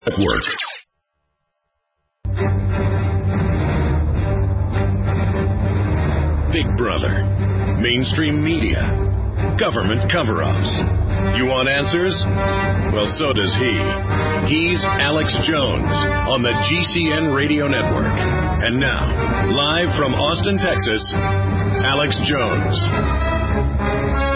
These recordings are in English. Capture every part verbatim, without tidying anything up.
Network. Big Brother, mainstream media, government cover-ups. You want answers? Well, so does he. He's Alex Jones on the G C N Radio Network. And now, live from Austin, Texas, Alex Jones.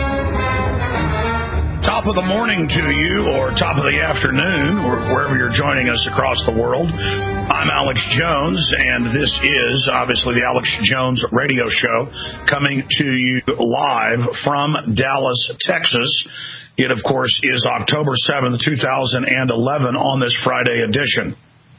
Top of the morning to you, or top of the afternoon, or wherever you're joining us across the world. I'm Alex Jones, and this is obviously the Alex Jones Radio Show, coming to you live from Dallas, Texas. It, of course, is October seventh, two thousand eleven on this Friday edition.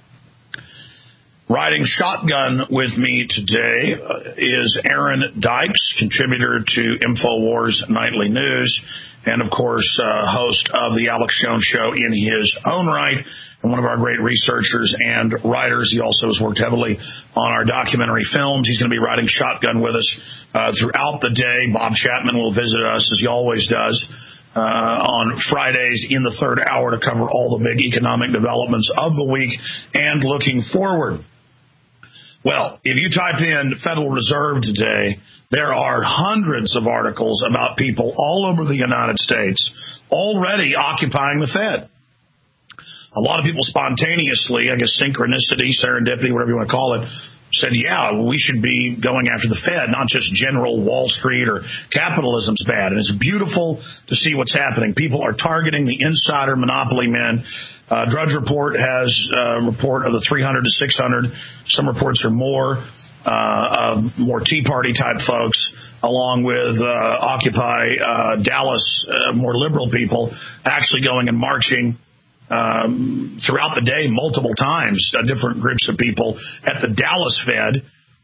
Riding shotgun with me today is Aaron Dykes, contributor to InfoWars Nightly News, and, of course, uh, host of the Alex Jones Show in his own right, and one of our great researchers and writers. He also has worked heavily on our documentary films. He's going to be riding shotgun with us uh, throughout the day. Bob Chapman will visit us, as he always does, uh, on Fridays in the third hour to cover all the big economic developments of the week and looking forward. Well, if you type in Federal Reserve today, there are hundreds of articles about people all over the United States already occupying the Fed. A lot of people spontaneously, I guess synchronicity, serendipity, whatever you want to call it, said, yeah, we should be going after the Fed, not just general Wall Street or capitalism's bad. And it's beautiful to see what's happening. People are targeting the insider monopoly men. Uh, Drudge Report has a report of the three hundred to six hundred. Some reports are more, uh, of more Tea Party type folks, along with uh, Occupy uh, Dallas, uh, more liberal people, actually going and marching um, throughout the day multiple times, uh, different groups of people at the Dallas Fed.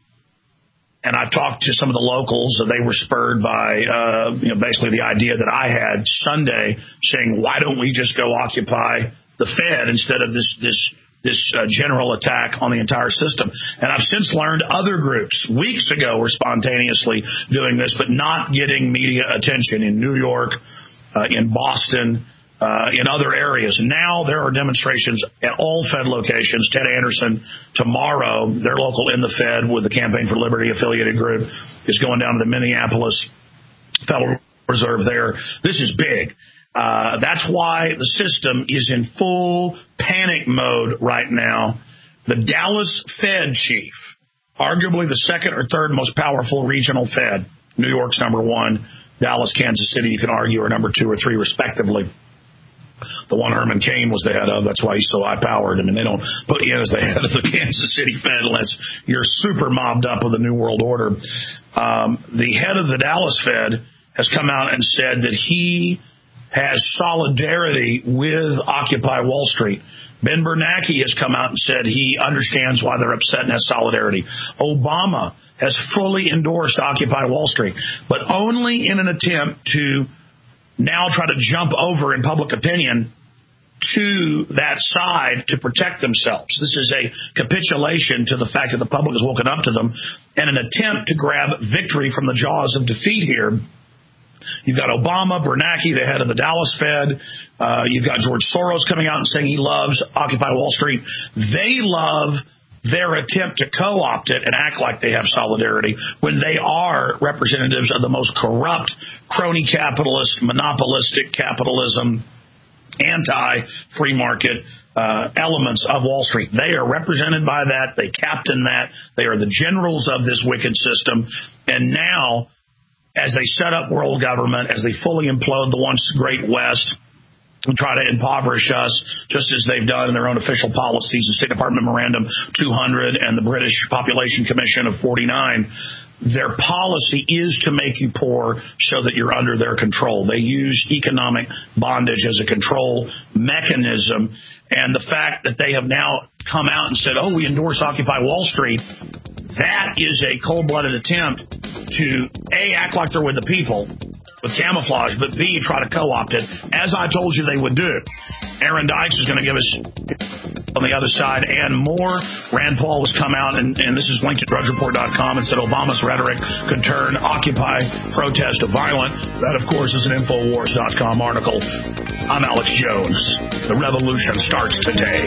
And I've talked to some of the locals. Uh, they were spurred by, uh, you know, basically the idea that I had Sunday, saying, why don't we just go occupy the Fed instead of this this this uh, general attack on the entire system. And I've since learned other groups weeks ago were spontaneously doing this, but not getting media attention in New York, uh, in Boston, uh, in other areas. Now there are demonstrations at all Fed locations. Ted Anderson tomorrow, their local in the Fed with the Campaign for Liberty affiliated group, is going down to the Minneapolis Federal Reserve there. This is big. Uh, that's why the system is in full panic mode right now. The Dallas Fed chief, arguably the second or third most powerful regional Fed, New York's number one, Dallas, Kansas City, you can argue, are number two or three, respectively. The one Herman Cain was the head of, that's why he's so high-powered. I mean, they don't put you in as the head of the Kansas City Fed unless you're super mobbed up with the New World Order. Um, the head of the Dallas Fed has come out and said that he has solidarity with Occupy Wall Street. Ben Bernanke has come out and said he understands why they're upset and has solidarity. Obama has fully endorsed Occupy Wall Street, but only in an attempt to now try to jump over in public opinion to that side to protect themselves. This is a capitulation to the fact that the public has woken up to them and an attempt to grab victory from the jaws of defeat here. You've got Obama, Bernanke, the head of the Dallas Fed. Uh, you've got George Soros coming out and saying he loves Occupy Wall Street. They love their attempt to co-opt it and act like they have solidarity when they are representatives of the most corrupt, crony capitalist, monopolistic capitalism, anti-free market uh, elements of Wall Street. They are represented by that. They captain that. They are the generals of this wicked system. And now, as they set up world government, as they fully implode the once great West and try to impoverish us, just as they've done in their own official policies, the State Department Memorandum two hundred and the British Population Commission of forty-nine, their policy is to make you poor so that you're under their control. They use economic bondage as a control mechanism. And the fact that they have now come out and said, oh, we endorse Occupy Wall Street, that is a cold-blooded attempt to, A, act like they're with the people with camouflage, but B, try to co-opt it, as I told you they would do. Aaron Dykes is going to give us on the other side and more. Rand Paul has come out, and, and this is linked to drudge report dot com, and said Obama's rhetoric could turn Occupy protest to violent. That, of course, is an Infowars dot com article. I'm Alex Jones. The revolution starts today.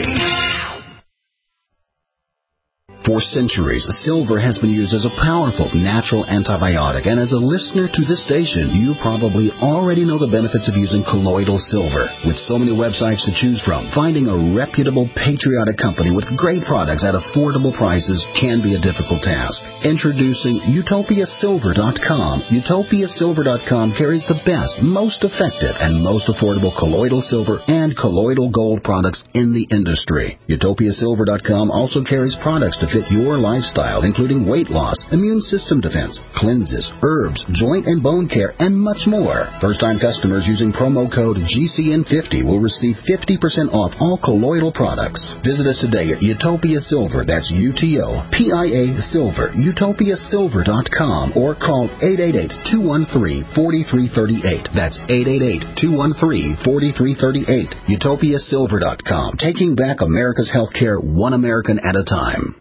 For centuries, silver has been used as a powerful natural antibiotic, and as a listener to this station, you probably already know the benefits of using colloidal silver. With so many websites to choose from, finding a reputable, patriotic company with great products at affordable prices can be a difficult task. Introducing Utopia Silver dot com. Utopia Silver dot com carries the best, most effective, and most affordable colloidal silver and colloidal gold products in the industry. Utopia Silver dot com also carries products to fit your lifestyle, including weight loss, immune system defense, cleanses, herbs, joint and bone care, and much more. First-time customers using promo code G C N fifty will receive fifty percent off all colloidal products. Visit us today at Utopia Silver, that's U T O P I A Silver, Utopia Silver dot com, or call eight eight eight, two one three, four three three eight. That's eight eight eight, two one three, four three three eight. Utopia Silver dot com, taking back America's healthcare one American at a time.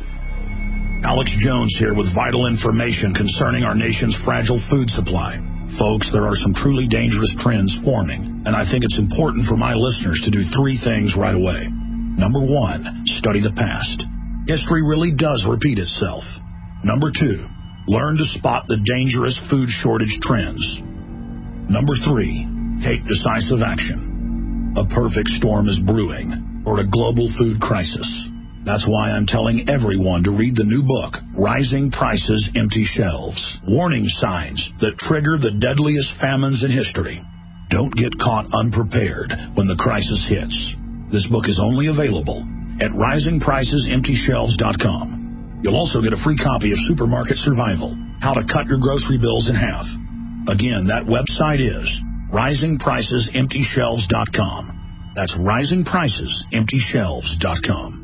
Alex Jones here with vital information concerning our nation's fragile food supply. Folks, there are some truly dangerous trends forming, and I think it's important for my listeners to do three things right away. Number one, study the past. History really does repeat itself. Number two, learn to spot the dangerous food shortage trends. Number three, take decisive action. A perfect storm is brewing, or a global food crisis. That's why I'm telling everyone to read the new book, Rising Prices, Empty Shelves. Warning signs that trigger the deadliest famines in history. Don't get caught unprepared when the crisis hits. This book is only available at rising prices empty shelves dot com. You'll also get a free copy of Supermarket Survival, How to Cut Your Grocery Bills in Half. Again, that website is rising prices empty shelves dot com. That's rising prices empty shelves dot com.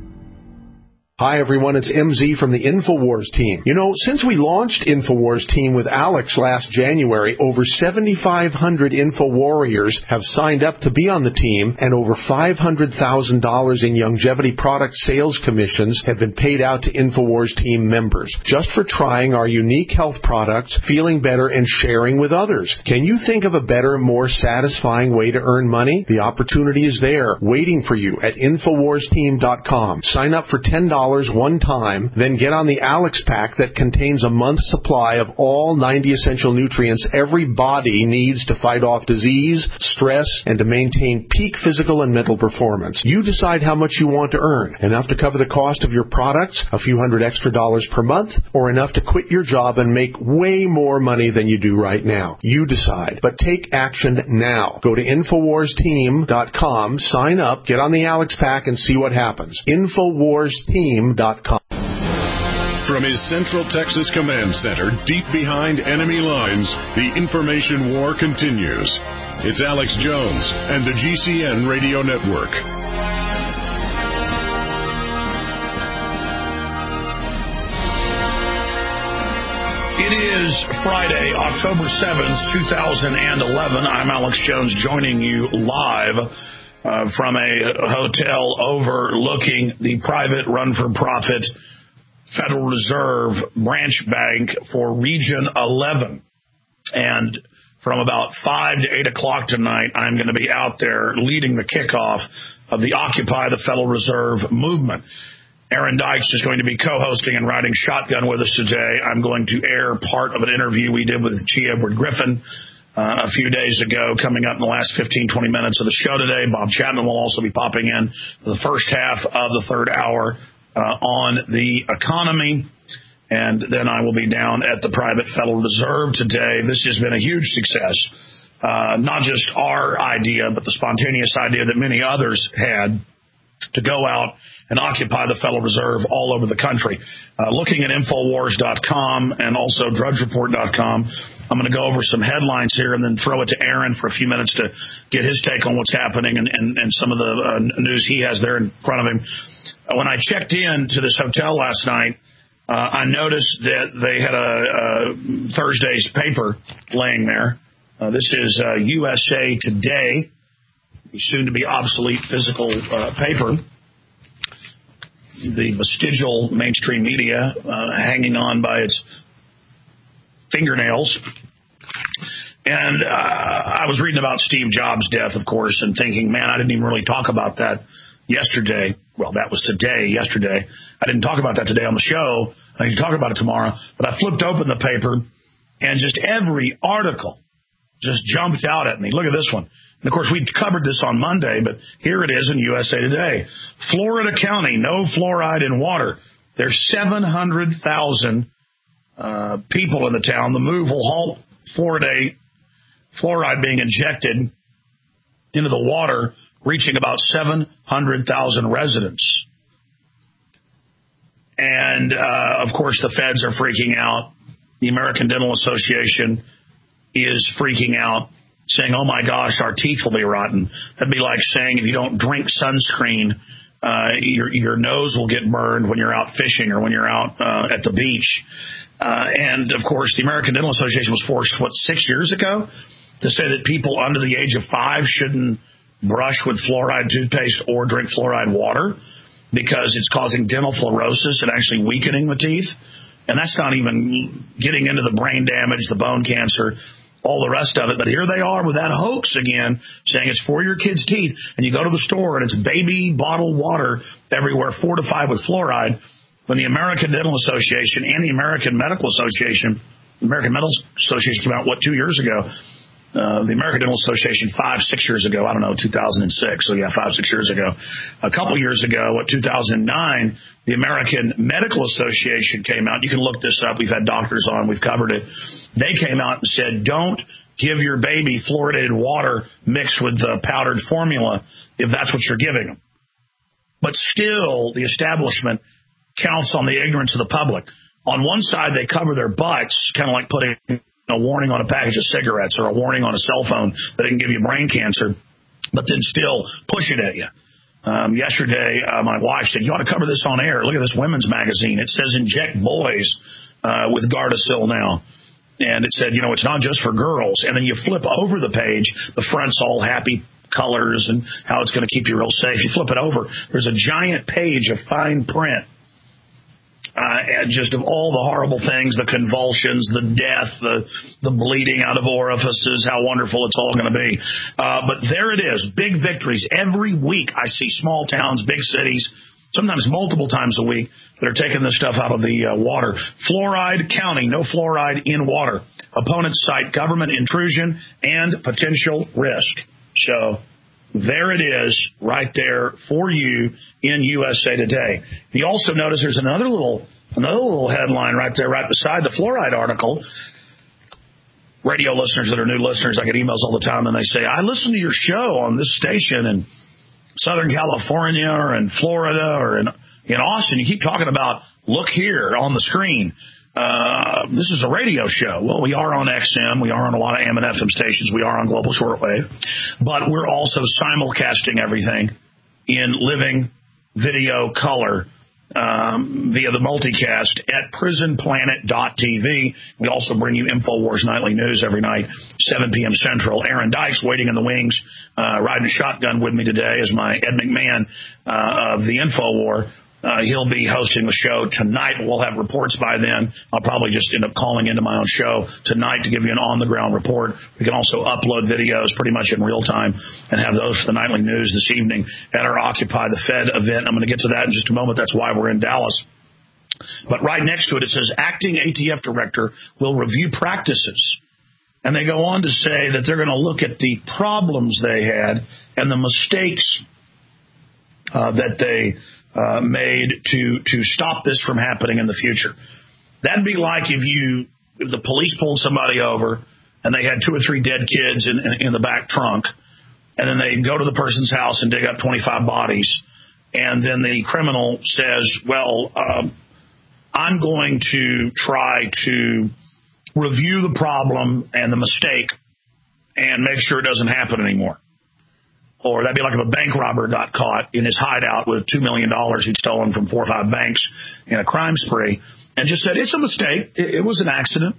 Hi, everyone. It's M Z from the InfoWars team. You know, since we launched InfoWars team with Alex last January, over seventy-five hundred InfoWarriors have signed up to be on the team, and over five hundred thousand dollars in longevity product sales commissions have been paid out to InfoWars team members, just for trying our unique health products, feeling better, and sharing with others. Can you think of a better, more satisfying way to earn money? The opportunity is there, waiting for you at Infowars team dot com. Sign up for ten dollars one time, then get on the Alex Pack that contains a month's supply of all ninety essential nutrients every body needs to fight off disease, stress, and to maintain peak physical and mental performance. You decide how much you want to earn. Enough to cover the cost of your products, a few hundred extra dollars per month, or enough to quit your job and make way more money than you do right now. You decide. But take action now. Go to Infowars team dot com, sign up, get on the Alex Pack, and see what happens. Infowars team dot com. From his Central Texas Command Center, deep behind enemy lines, the information war continues. It's Alex Jones and the G C N Radio Network. It is Friday, October seventh, two thousand eleven. I'm Alex Jones, joining you live Uh, from a hotel overlooking the private run-for-profit Federal Reserve branch bank for Region eleven. And from about five to eight o'clock tonight, I'm going to be out there leading the kickoff of the Occupy the Federal Reserve movement. Aaron Dykes is going to be co-hosting and riding shotgun with us today. I'm going to air part of an interview we did with G. Edward Griffin Uh, a few days ago, coming up in the last fifteen, twenty minutes of the show today. Bob Chapman will also be popping in for the first half of the third hour uh, on the economy. And then I will be down at the private Federal Reserve today. This has been a huge success. Uh, not just our idea, but the spontaneous idea that many others had to go out and occupy the Federal Reserve all over the country. Uh, looking at Infowars dot com and also drudge report dot com, I'm going to go over some headlines here and then throw it to Aaron for a few minutes to get his take on what's happening and, and, and some of the uh, news he has there in front of him. Uh, when I checked in to this hotel last night, uh, I noticed that they had a, a Thursday's paper laying there. Uh, this is uh, U S A Today, soon to be obsolete physical uh, paper. the vestigial mainstream media uh, hanging on by its fingernails. And uh, I was reading about Steve Jobs' death, of course, and thinking, man, I didn't even really talk about that yesterday. Well, that was today, yesterday. I didn't talk about that today on the show. I need to talk about it tomorrow. But I flipped open the paper, and just every article just jumped out at me. Look at this one. And, of course, we covered this on Monday, but here it is in U S A Today. Florida County, no fluoride in water. There's seven hundred thousand uh, people in the town. The move will halt fluoride, fluoride being injected into the water, reaching about seven hundred thousand residents. And, uh, of course, the feds are freaking out. The American Dental Association is freaking out, saying, oh, my gosh, our teeth will be rotten. That'd be like saying if you don't drink sunscreen, uh, your, your nose will get burned when you're out fishing or when you're out uh, at the beach. Uh, and, of course, the American Dental Association was forced, what, six years ago to say that people under the age of five shouldn't brush with fluoride toothpaste or drink fluoride water because it's causing dental fluorosis and actually weakening the teeth. And that's not even getting into the brain damage, the bone cancer, all the rest of it. But here they are with that hoax again, saying it's for your kids' teeth. And you go to the store and it's baby bottled water everywhere fortified with fluoride. When the American Dental Association and the American Medical Association, the American Medical Association came out, what, two years ago? Uh, the American Dental Association five, six years ago, I don't know, two thousand six, so yeah, five, six years ago. A couple years ago, what, two thousand nine, the American Medical Association came out. You can look this up. We've had doctors on. We've covered it. They came out and said, don't give your baby fluoridated water mixed with the powdered formula if that's what you're giving them. But still, the establishment counts on the ignorance of the public. On one side, they cover their butts, kind of like putting a warning on a package of cigarettes or a warning on a cell phone that it can give you brain cancer, but then still push it at you. Um, yesterday, uh, my wife said, you ought to cover this on air. Look at this women's magazine. It says inject boys uh, with Gardasil now. And it said, you know, it's not just for girls. And then you flip over the page, the front's all happy colors and how it's going to keep you real safe. You flip it over, there's a giant page of fine print. Uh, just of all the horrible things, the convulsions, the death, the the bleeding out of orifices, how wonderful it's all going to be. Uh, but there it is, big victories. Every week I see small towns, big cities, sometimes multiple times a week, that are taking this stuff out of the uh, water. Fluoride County, no fluoride in water. Opponents cite government intrusion and potential risk. So there it is, right there for you in U S A Today. You also notice there's another little another little headline right there, right beside the fluoride article. Radio listeners that are new listeners, I get emails all the time, and they say, I listen to your show on this station in Southern California or in Florida or in, in Austin. You keep talking about, look here on the screen. Uh, this is a radio show. Well, we are on X M. We are on a lot of A M and F M stations. We are on global shortwave. But we're also simulcasting everything in living video color um, via the multicast at prison planet dot t v. We also bring you InfoWars Nightly News every night, seven p.m. Central. Aaron Dykes waiting in the wings, uh, riding shotgun with me today is my Ed McMahon uh, of the InfoWar. Uh, he'll be hosting the show tonight. We'll have reports by then. I'll probably just end up calling into my own show tonight to give you an on-the-ground report. We can also upload videos pretty much in real time and have those for the nightly news this evening at our Occupy the Fed event. I'm going to get to that in just a moment. That's why we're in Dallas. But right next to it, it says, acting A T F director will review practices. And they go on to say that they're going to look at the problems they had and the mistakes uh, that they Uh, made to to stop this from happening in the future. That'd be like if you if the police pulled somebody over and they had two or three dead kids in, in, in the back trunk, and then they go to the person's house and dig up twenty-five bodies, and then the criminal says, well, um, I'm going to try to review the problem and the mistake and make sure it doesn't happen anymore. Or that'd be like if a bank robber got caught in his hideout with two million dollars he'd stolen from four or five banks in a crime spree and just said, it's a mistake. It, it was an accident.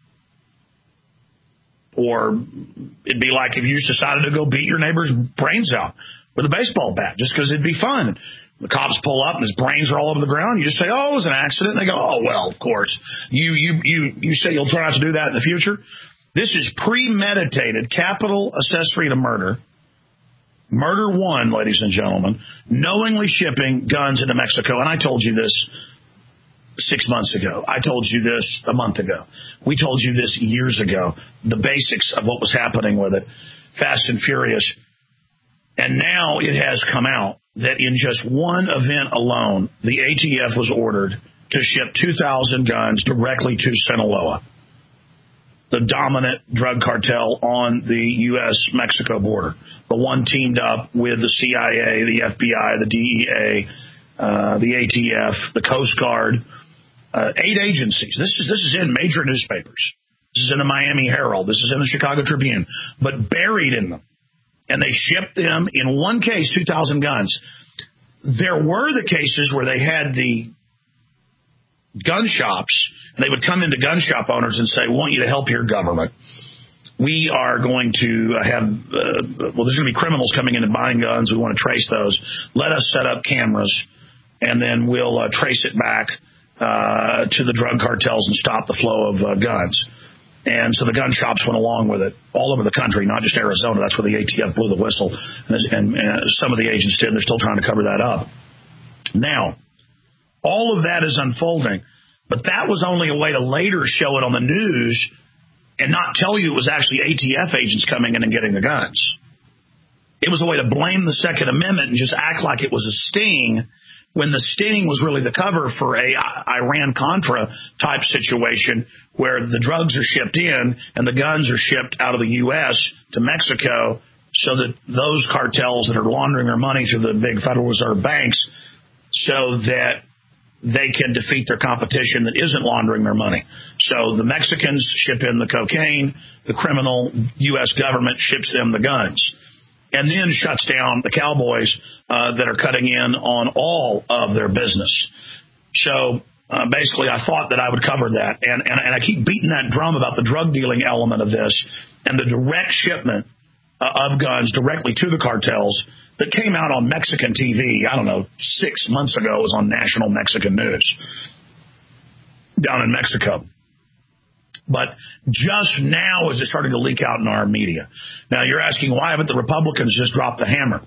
Or it'd be like if you just decided to go beat your neighbor's brains out with a baseball bat just because it'd be fun. The cops pull up and his brains are all over the ground. You just say, oh, it was an accident. And they go, oh, well, of course. You, you, you, you say you'll try not to do that in the future. This is premeditated capital accessory to murder. Murder one, ladies and gentlemen, knowingly shipping guns into Mexico. And I told you this six months ago. I told you this a month ago. We told you this years ago. The basics of what was happening with it. Fast and Furious. And now it has come out that in just one event alone, the A T F was ordered to ship two thousand guns directly to Sinaloa, the dominant drug cartel on the U S Mexico border, the one teamed up with the C I A, the F B I, the D E A, uh, the A T F, the Coast Guard, uh, eight agencies. This is this is in major newspapers. This is in the Miami Herald. This is in the Chicago Tribune, but buried in them. And they shipped them, in one case, two thousand guns. There were the cases where they had the gun shops, and they would come into gun shop owners and say, we want you to help your government. We are going to have, uh, well, there's going to be criminals coming in and buying guns. We want to trace those. Let us set up cameras, and then we'll uh, trace it back uh, to the drug cartels and stop the flow of uh, guns. And so the gun shops went along with it all over the country, not just Arizona. That's where the A T F blew the whistle. And, and, and some of the agents did. They're still trying to cover that up. Now, all of that is unfolding. But that was only a way to later show it on the news and not tell you it was actually A T F agents coming in and getting the guns. It was a way to blame the Second Amendment and just act like it was a sting, when the sting was really the cover for a Iran-Contra type situation where the drugs are shipped in and the guns are shipped out of the U S to Mexico so that those cartels that are laundering their money through the big Federal Reserve banks so that they can defeat their competition that isn't laundering their money. So the Mexicans ship in the cocaine, the criminal U S government ships them the guns, and then shuts down the cowboys uh, that are cutting in on all of their business. So uh, basically, I thought that I would cover that. And, and, and I keep beating that drum about the drug dealing element of this and the direct shipment uh, of guns directly to the cartels that came out on Mexican T V, I don't know, six months ago. It was on national Mexican news down in Mexico. But just now is it starting to leak out in our media. Now, you're asking, why haven't the Republicans just dropped the hammer?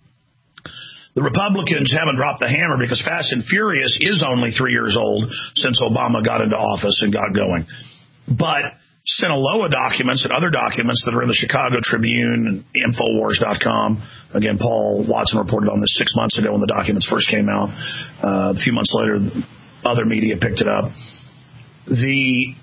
The Republicans haven't dropped the hammer because Fast and Furious is only three years old since Obama got into office and got going. But Sinaloa documents and other documents that are in the Chicago Tribune and Infowars dot com. Again, Paul Watson reported on this six months ago when the documents first came out. Uh, a few months later, other media picked it up. The...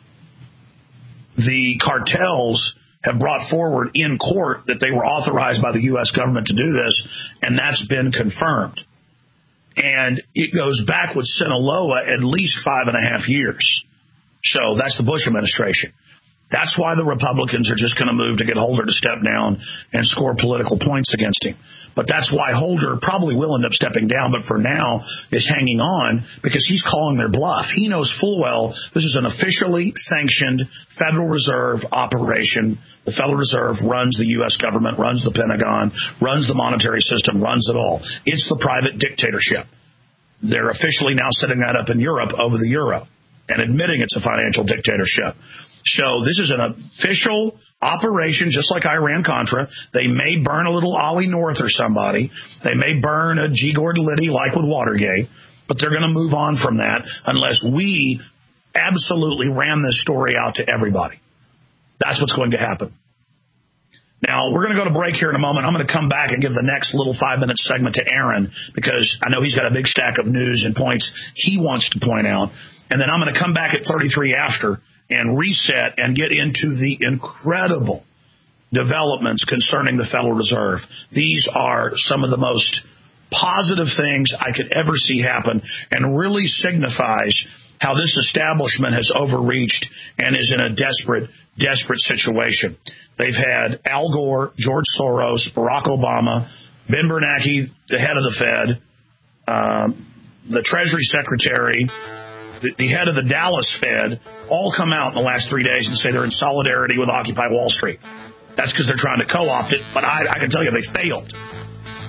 The cartels have brought forward in court that they were authorized by the U S government to do this, and that's been confirmed. And it goes back with Sinaloa at least five and a half years. So that's the Bush administration. That's why the Republicans are just going to move to get Holder to step down and score political points against him. But that's why Holder probably will end up stepping down, but for now is hanging on because he's calling their bluff. He knows full well this is an officially sanctioned Federal Reserve operation. The Federal Reserve runs the U S government, runs the Pentagon, runs the monetary system, runs it all. It's the private dictatorship. They're officially now setting that up in Europe over the euro and admitting it's a financial dictatorship. So this is an official operation, just like Iran-Contra. They may burn a little Ollie North or somebody. They may burn a G. Gordon Liddy like with Watergate, but they're going to move on from that unless we absolutely ram this story out to everybody. That's what's going to happen. Now, we're going to go to break here in a moment. I'm going to come back and give the next little five-minute segment to Aaron because I know he's got a big stack of news and points he wants to point out. And then I'm going to come back at thirty-three after and reset and get into the incredible developments concerning the Federal Reserve. These are some of the most positive things I could ever see happen and really signifies how this establishment has overreached and is in a desperate, desperate situation. They've had Al Gore, George Soros, Barack Obama, Ben Bernanke, the head of the Fed, um, the Treasury Secretary, The, the head of the Dallas Fed, all come out in the last three days and say they're in solidarity with Occupy Wall Street. That's because they're trying to co-opt it, but I, I can tell you they failed.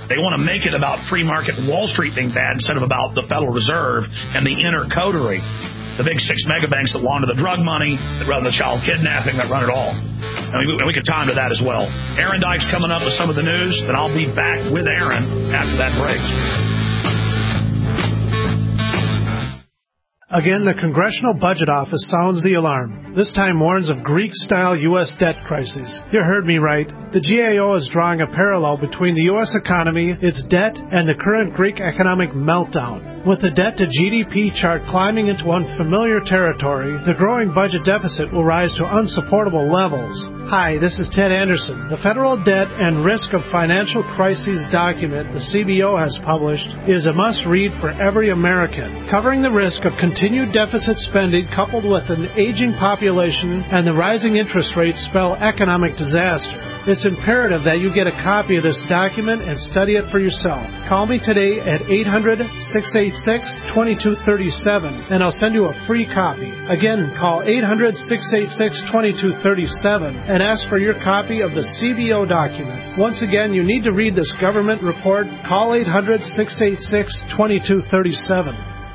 They want to make it about free market Wall Street being bad instead of about the Federal Reserve and the inner coterie, the big six mega banks that launder the drug money, that run the child kidnapping, that run it all. And we, we could time to that as well. Aaron Dykes coming up with some of the news, and I'll be back with Aaron after that break. Again, the Congressional Budget Office sounds the alarm. This time warns of Greek-style U S debt crises. You heard me right. The G A O is drawing a parallel between the U S economy, its debt, and the current Greek economic meltdown. With the debt-to-G D P chart climbing into unfamiliar territory, the growing budget deficit will rise to unsupportable levels. Hi, this is Ted Anderson. The Federal Debt and Risk of Financial Crises document the C B O has published is a must-read for every American, covering the risk of continued deficit spending coupled with an aging population and the rising interest rates spell economic disaster. It's imperative that you get a copy of this document and study it for yourself. Call me today at eight hundred, six eight six, two two three seven, and I'll send you a free copy. Again, call eight hundred, six eight six, two two three seven and ask for your copy of the C B O document. Once again, you need to read this government report. Call eight hundred, six eight six, two two three seven.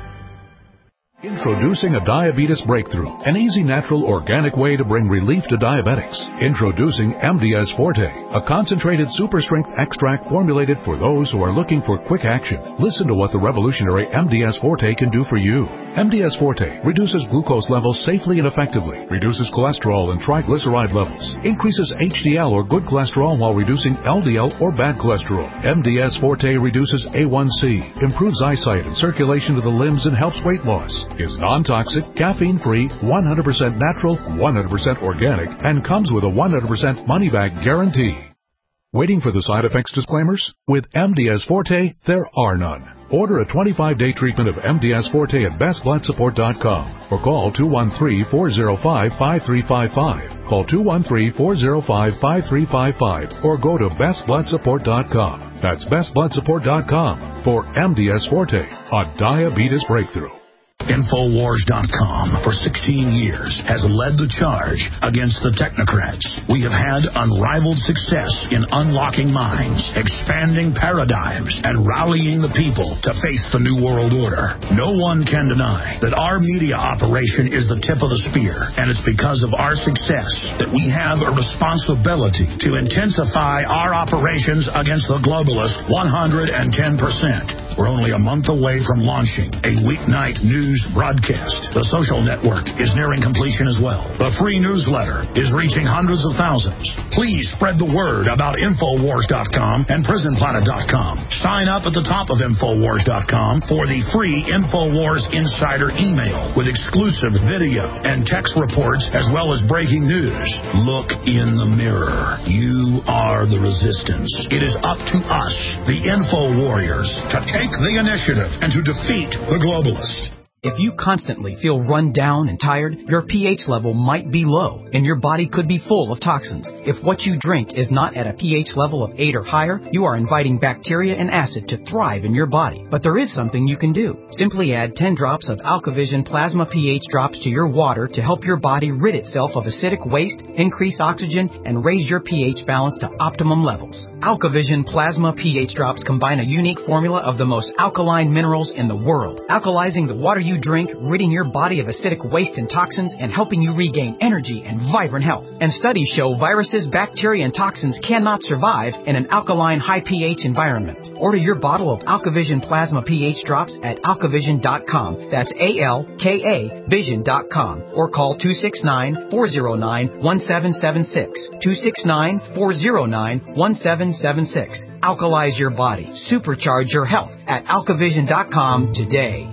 Introducing a diabetes breakthrough, an easy, natural, organic way to bring relief to diabetics. Introducing M D S Forte, a concentrated super strength extract formulated for those who are looking for quick action. Listen to what the revolutionary M D S Forte can do for you. M D S Forte reduces glucose levels safely and effectively, reduces cholesterol and triglyceride levels, increases H D L or good cholesterol while reducing L D L or bad cholesterol. M D S Forte reduces A one C, improves eyesight and circulation to the limbs, and helps weight loss. Is non-toxic, caffeine-free, one hundred percent natural, one hundred percent organic, and comes with a one hundred percent money-back guarantee. Waiting for the side effects disclaimers? With M D S Forte, there are none. Order a twenty-five day treatment of M D S Forte at best blood support dot com or call two one three, four zero five, five three five five. Call two one three, four zero five, five three five five or go to best blood support dot com. That's best blood support dot com for M D S Forte, a diabetes breakthrough. Infowars dot com for sixteen years has led the charge against the technocrats. We have had unrivaled success in unlocking minds, expanding paradigms, and rallying the people to face the New World Order. No one can deny that our media operation is the tip of the spear, and it's because of our success that we have a responsibility to intensify our operations against the globalists one hundred ten percent. We're only a month away from launching a weeknight news broadcast. The social network is nearing completion as well. The free newsletter is reaching hundreds of thousands. Please spread the word about Infowars dot com and Prison Planet dot com. Sign up at the top of Infowars dot com for the free Infowars Insider email with exclusive video and text reports as well as breaking news. Look in the mirror. You are the resistance. It is up to us, the Info Warriors, to take the initiative and to defeat the globalists. If you constantly feel run down and tired, your pH level might be low, and your body could be full of toxins. If what you drink is not at a pH level of eight or higher, you are inviting bacteria and acid to thrive in your body. But there is something you can do. Simply add ten drops of AlkaVision Plasma pH drops to your water to help your body rid itself of acidic waste, increase oxygen, and raise your pH balance to optimum levels. AlkaVision Plasma pH drops combine a unique formula of the most alkaline minerals in the world, alkalizing the water you drink, ridding your body of acidic waste and toxins, and helping you regain energy and vibrant health. And studies show viruses, bacteria, and toxins cannot survive in an alkaline, high pH environment. Order your bottle of AlkaVision Plasma pH drops at alkavision dot com. That's A L K A vision dot com. Or call two six nine, four zero nine, one seven seven six. two six nine, four zero nine, one seven seven six. Alkalize your body. Supercharge your health at alkavision dot com today.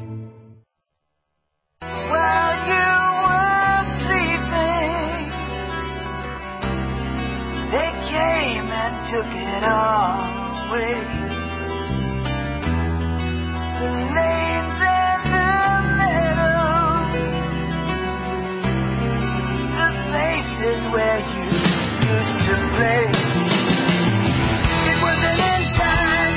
Took it all away. The lanes and the meadows, the places where you used to play. It was an inside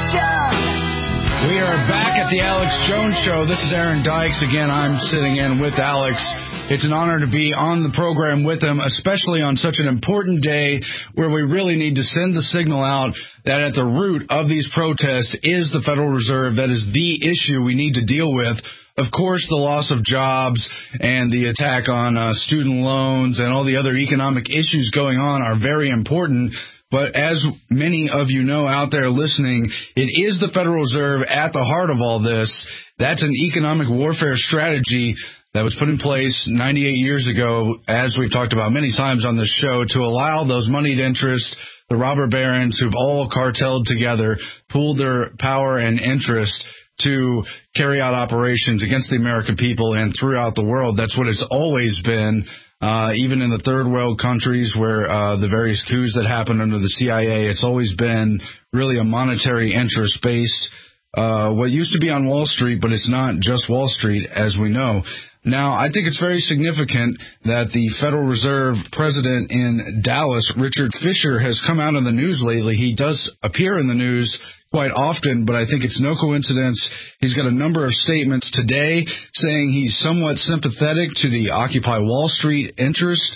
job. We are back at the Alex Jones Show. This is Aaron Dykes. Again, I'm sitting in with Alex. It's an honor to be on the program with him, especially on such an important day where we really need to send the signal out that at the root of these protests is the Federal Reserve. That is the issue we need to deal with. Of course, the loss of jobs and the attack on uh, student loans and all the other economic issues going on are very important. But as many of you know out there listening, it is the Federal Reserve at the heart of all this. That's an economic warfare strategy that was put in place ninety-eight years ago, as we've talked about many times on this show, to allow those moneyed interests, the robber barons who've all cartelled together, pooled their power and interest to carry out operations against the American people and throughout the world. That's what it's always been, uh, even in the third world countries where uh, the various coups that happened under the C I A, it's always been really a monetary interest-based, uh, what used to be on Wall Street, but it's not just Wall Street, as we know. Now, I think it's very significant that the Federal Reserve president in Dallas, Richard Fisher, has come out in the news lately. He does appear in the news quite often, but I think it's no coincidence. He's got a number of statements today saying he's somewhat sympathetic to the Occupy Wall Street interest.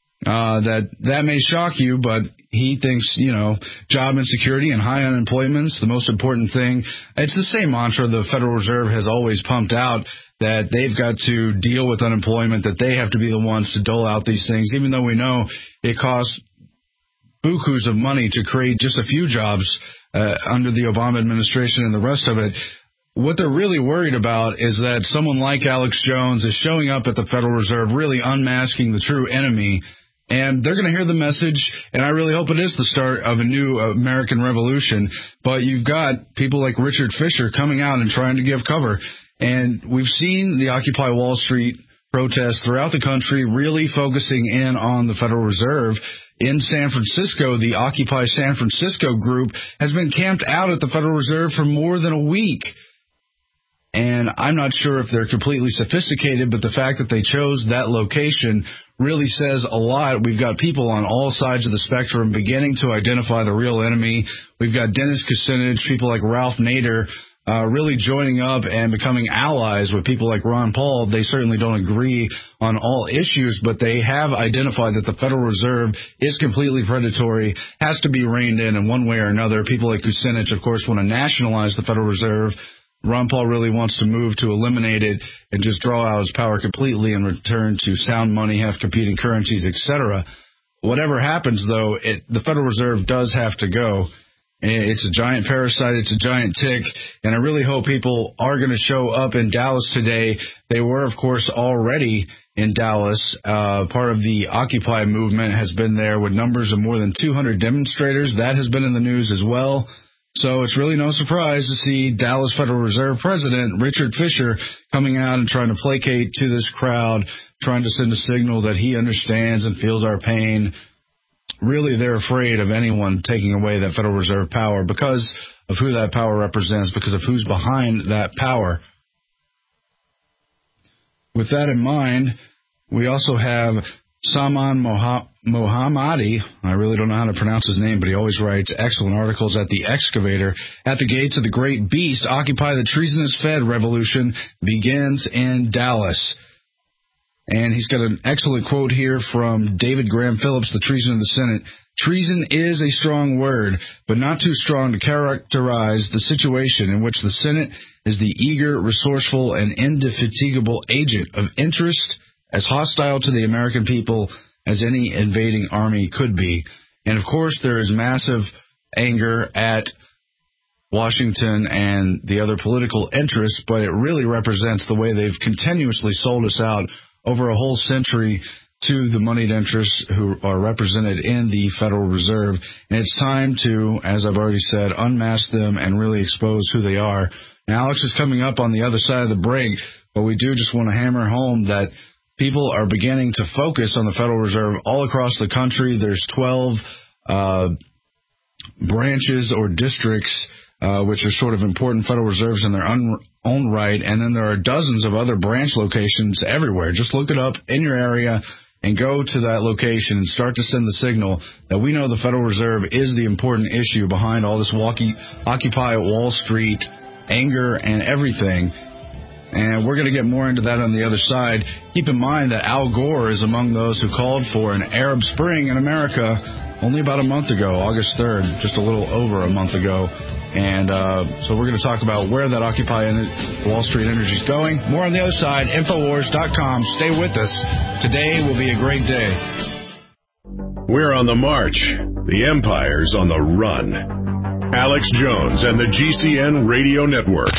Uh, that that may shock you, but he thinks, you know, job insecurity and high unemployment is the most important thing. It's the same mantra the Federal Reserve has always pumped out, that they've got to deal with unemployment, that they have to be the ones to dole out these things, even though we know it costs bukus of money to create just a few jobs uh, under the Obama administration and the rest of it. What they're really worried about is that someone like Alex Jones is showing up at the Federal Reserve, really unmasking the true enemy. And they're going to hear the message, and I really hope it is the start of a new American revolution. But you've got people like Richard Fisher coming out and trying to give cover. And we've seen the Occupy Wall Street protests throughout the country really focusing in on the Federal Reserve. In San Francisco, the Occupy San Francisco group has been camped out at the Federal Reserve for more than a week. And I'm not sure if they're completely sophisticated, but the fact that they chose that location really says a lot. We've got people on all sides of the spectrum beginning to identify the real enemy. We've got Dennis Kucinich, people like Ralph Nader, uh, really joining up and becoming allies with people like Ron Paul. They certainly don't agree on all issues, but they have identified that the Federal Reserve is completely predatory, has to be reined in in one way or another. People like Kucinich, of course, want to nationalize the Federal Reserve. Ron Paul really wants to move to eliminate it and just draw out his power completely and return to sound money, have competing currencies, et cetera. Whatever happens, though, it, the Federal Reserve does have to go. It's a giant parasite. It's a giant tick. And I really hope people are going to show up in Dallas today. They were, of course, already in Dallas. Uh, part of the Occupy movement has been there with numbers of more than two hundred demonstrators. That has been in the news as well. So it's really no surprise to see Dallas Federal Reserve President Richard Fisher coming out and trying to placate to this crowd, trying to send a signal that he understands and feels our pain. Really, they're afraid of anyone taking away that Federal Reserve power because of who that power represents, because of who's behind that power. With that in mind, we also have Salman Mohammadi. I really don't know how to pronounce his name, but he always writes excellent articles at The Excavator. At the gates of the great beast, Occupy the Treasonous Fed Revolution begins in Dallas. And he's got an excellent quote here from David Graham Phillips, The Treason of the Senate. Treason is a strong word, but not too strong to characterize the situation in which the Senate is the eager, resourceful, and indefatigable agent of interest, as hostile to the American people as any invading army could be. And, of course, there is massive anger at Washington and the other political interests, but it really represents the way they've continuously sold us out over a whole century to the moneyed interests who are represented in the Federal Reserve. And it's time to, as I've already said, unmask them and really expose who they are. Now, Alex is coming up on the other side of the break, but we do just want to hammer home that people are beginning to focus on the Federal Reserve all across the country. There's twelve uh, branches or districts, uh, which are sort of important Federal Reserves in their un- own right, and then there are dozens of other branch locations everywhere. Just look it up in your area and go to that location and start to send the signal that we know the Federal Reserve is the important issue behind all this walkie, Occupy Wall Street anger and everything. And we're going to get more into that on the other side. Keep in mind that Al Gore is among those who called for an Arab Spring in America only about a month ago, August third, just a little over a month ago. And uh, so we're going to talk about where that Occupy Wall Street energy is going. More on the other side, Infowars dot com. Stay with us. Today will be a great day. We're on the march. The empire's on the run. Alex Jones and the G C N Radio Network.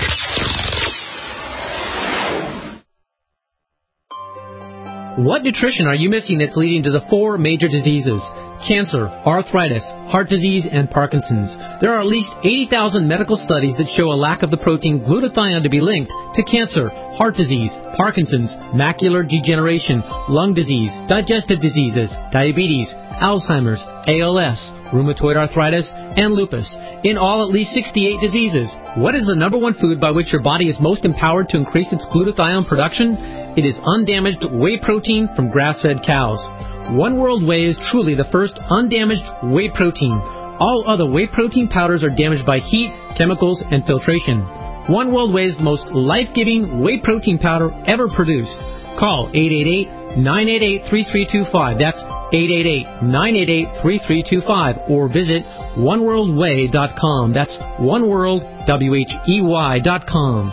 What nutrition are you missing that's leading to the four major diseases? Cancer, arthritis, heart disease, and Parkinson's. There are at least eighty thousand medical studies that show a lack of the protein glutathione to be linked to cancer, heart disease, Parkinson's, macular degeneration, lung disease, digestive diseases, diabetes, Alzheimer's, A L S, rheumatoid arthritis, and lupus. In all, at least sixty-eight diseases. What is the number one food by which your body is most empowered to increase its glutathione production? It is undamaged whey protein from grass-fed cows. One World Whey is truly the first undamaged whey protein. All other whey protein powders are damaged by heat, chemicals, and filtration. One World Whey is the most life-giving whey protein powder ever produced. Call eight eight eight, nine eight eight, three three two five. That's eight eight eight, nine eight eight, three three two five. Or visit one world way dot com. That's oneworld, W H E Y dot com.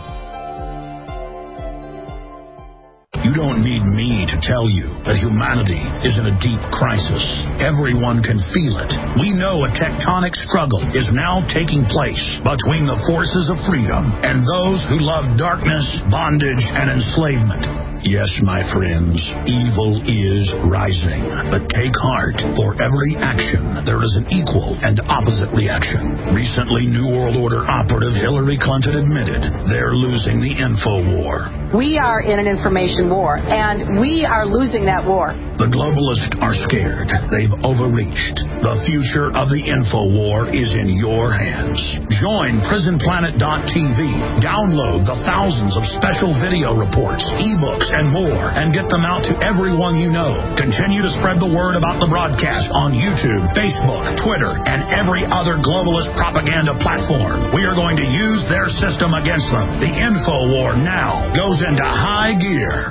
You don't need me to tell you that humanity is in a deep crisis. Everyone can feel it. We know a tectonic struggle is now taking place between the forces of freedom and those who love darkness, bondage, and enslavement. Yes, my friends, evil is rising. But take heart. For every action, there is an equal and opposite reaction. Recently, New World Order operative Hillary Clinton admitted they're losing the info war. We are in an information war, and we are losing that war. The globalists are scared. They've overreached. The future of the info war is in your hands. Join prison planet dot t v. Download the thousands of special video reports, ebooks, and more, and get them out to everyone you know. Continue to spread the word about the broadcast on YouTube, Facebook, Twitter, and every other globalist propaganda platform. We are going to use their system against them. The info war now goes into high gear.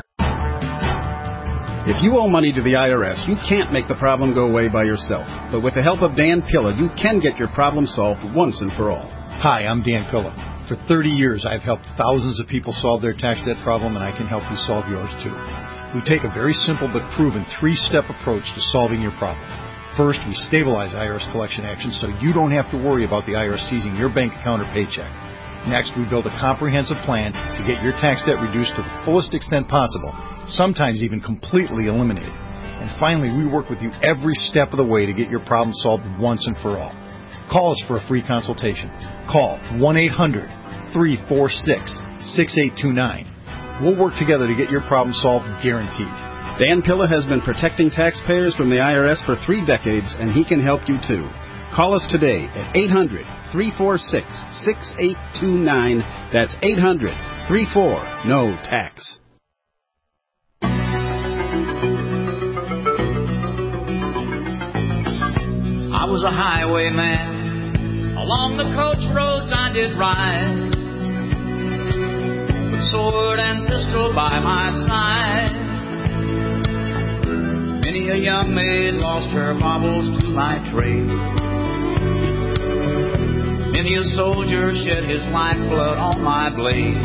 If you owe money to the I R S, you can't make the problem go away by yourself. But with the help of Dan Pilla, you can get your problem solved once and for all. Hi, I'm Dan Pilla. For thirty years, I've helped thousands of people solve their tax debt problem, and I can help you solve yours too. We take a very simple but proven three-step approach to solving your problem. First, we stabilize I R S collection actions so you don't have to worry about the I R S seizing your bank account or paycheck. Next, we build a comprehensive plan to get your tax debt reduced to the fullest extent possible, sometimes even completely eliminated. And finally, we work with you every step of the way to get your problem solved once and for all. Call us for a free consultation. Call one eight hundred, three four six, six eight two nine. We'll work together to get your problem solved, guaranteed. Dan Pilla has been protecting taxpayers from the I R S for three decades, and he can help you too. Call us today at eight hundred, three four six, six eight two nine. That's eight hundred, three four, N O tax. I was a highwayman. Along the coach roads I did ride, with sword and pistol by my side. Many a young maid lost her marbles to my trade. Many a soldier shed his lifeblood on my blade.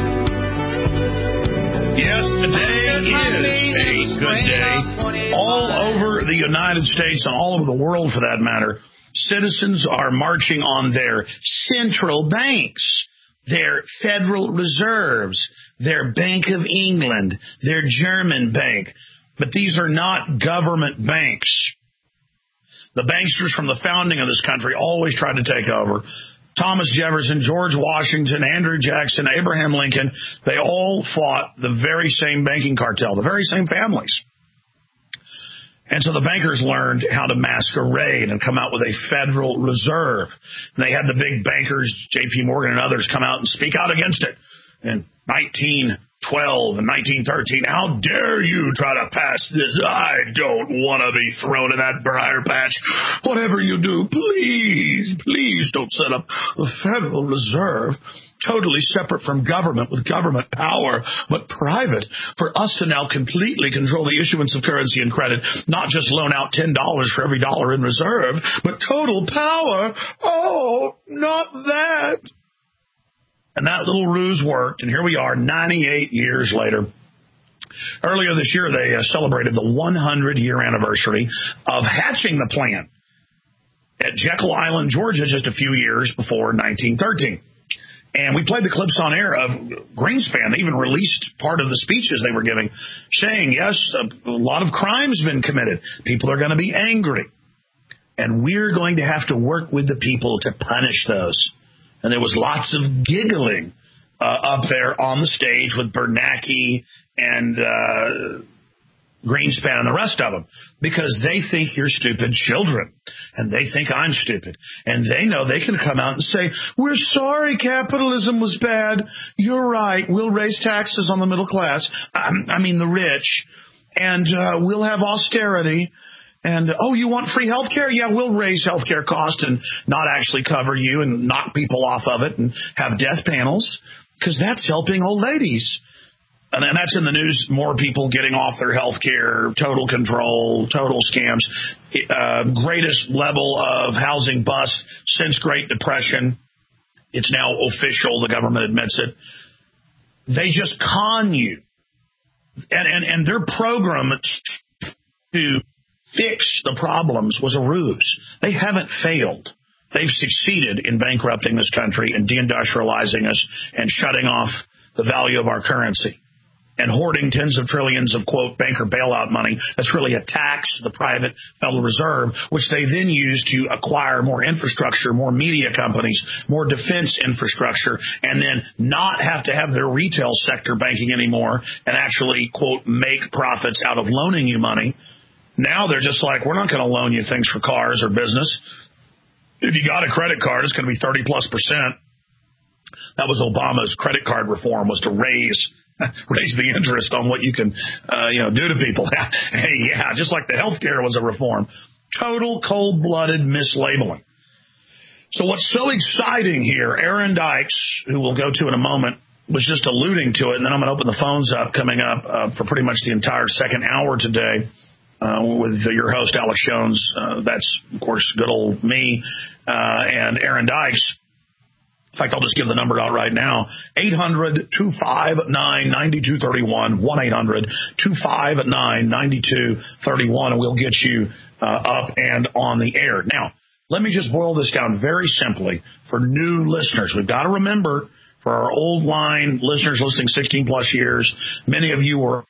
Yes, today is a good day. All over the United States and all over the world, for that matter, citizens are marching on their central banks, their Federal Reserves, their Bank of England, their German bank. But these are not government banks. The banksters from the founding of this country always tried to take over. Thomas Jefferson, George Washington, Andrew Jackson, Abraham Lincoln, they all fought the very same banking cartel, the very same families. And so the bankers learned how to masquerade and come out with a Federal Reserve. And they had the big bankers, J P Morgan and others, come out and speak out against it. In nineteen twelve and nineteen thirteen. How dare you try to pass this? I don't want to be thrown in that briar patch. Whatever you do, please, please don't set up the Federal Reserve totally separate from government, with government power, but private, for us to now completely control the issuance of currency and credit, not just loan out ten dollars for every dollar in reserve, but total power. Oh, not that. And that little ruse worked, and here we are ninety-eight years later. Earlier this year, they uh, celebrated the one hundred year anniversary of hatching the plan at Jekyll Island, Georgia, just a few years before nineteen thirteen. And we played the clips on air of Greenspan. They even released part of the speeches they were giving, saying, yes, a, a lot of crime's been committed. People are going to be angry. And we're going to have to work with the people to punish those. And there was lots of giggling uh, up there on the stage with Bernanke and uh, Greenspan and the rest of them, because they think you're stupid children, and they think I'm stupid, and they know they can come out and say, we're sorry capitalism was bad. You're right. We'll raise taxes on the middle class. I, I mean the rich, and uh, we'll have austerity. And, oh, you want free health care? Yeah, we'll raise health care costs and not actually cover you and knock people off of it and have death panels, because that's helping old ladies. And that's in the news, more people getting off their health care, total control, total scams, uh, greatest level of housing bust since Great Depression. It's now official. The government admits it. They just con you. And, and, and their program to fix the problems was a ruse. They haven't failed. They've succeeded in bankrupting this country and deindustrializing us and shutting off the value of our currency and hoarding tens of trillions of, quote, banker bailout money. That's really a tax to the private Federal Reserve, which they then use to acquire more infrastructure, more media companies, more defense infrastructure, and then not have to have their retail sector banking anymore and actually, quote, make profits out of loaning you money. Now they're just like, we're not going to loan you things for cars or business. If you got a credit card, it's going to be thirty plus percent. That was Obama's credit card reform, was to raise raise the interest on what you can uh, you know, do to people. Hey, yeah, just like the health care was a reform. Total cold-blooded mislabeling. So what's so exciting here, Aaron Dykes, who we'll go to in a moment, was just alluding to it, and then I'm going to open the phones up coming up uh, for pretty much the entire second hour today. Uh, with your host, Alex Jones. Uh, that's, of course, good old me uh, and Aaron Dykes. In fact, I'll just give the number out right now, eight hundred, two five nine, nine two three one, one eight hundred, two five nine, nine two three one, and we'll get you uh, up and on the air. Now, let me just boil this down very simply for new listeners. We've got to remember, for our old line listeners listening sixteen plus years, many of you were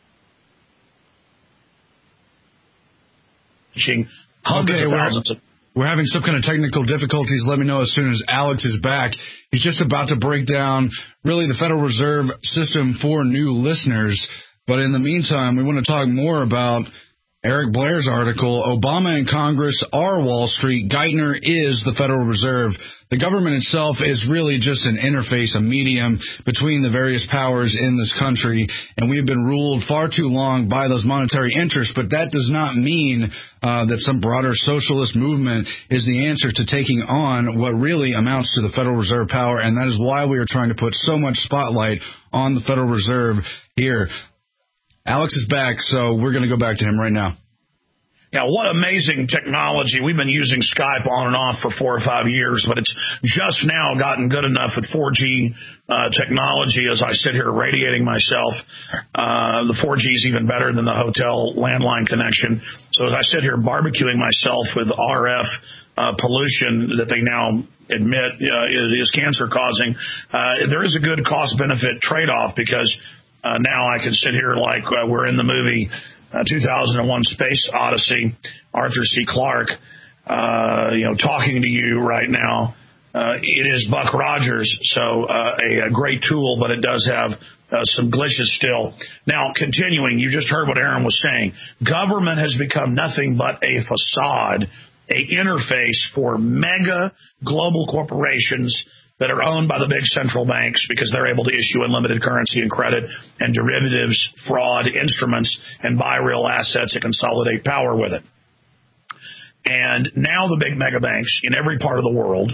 hundreds okay, of we're, thousands of we're having some kind of technical difficulties. Let me know as soon as Alex is back. He's just about to break down really the Federal Reserve System for new listeners. But in the meantime, we want to talk more about Eric Blair's article, Obama and Congress are Wall Street. Geithner is the Federal Reserve. The government itself is really just an interface, a medium between the various powers in this country, and we've been ruled far too long by those monetary interests, but that does not mean uh, that some broader socialist movement is the answer to taking on what really amounts to the Federal Reserve power, and that is why we are trying to put so much spotlight on the Federal Reserve here. Alex is back, so we're going to go back to him right now. Yeah, what amazing technology. We've been using Skype on and off for four or five years, but it's just now gotten good enough with four G uh, technology as I sit here radiating myself. Uh, the four G is even better than the hotel landline connection. So as I sit here barbecuing myself with R F uh, pollution that they now admit uh, is, is cancer-causing, uh, there is a good cost-benefit trade-off, because uh, now I can sit here like uh, we're in the movie Uh, two thousand one Space Odyssey, Arthur C. Clarke, uh, you know, talking to you right now. Uh, it is Buck Rogers, so uh, a, a great tool, but it does have uh, some glitches still. Now, continuing, you just heard what Aaron was saying. Government has become nothing but a facade, a interface for mega global corporations that are owned by the big central banks because they're able to issue unlimited currency and credit and derivatives, fraud, instruments, and buy real assets and consolidate power with it. And now the big mega banks in every part of the world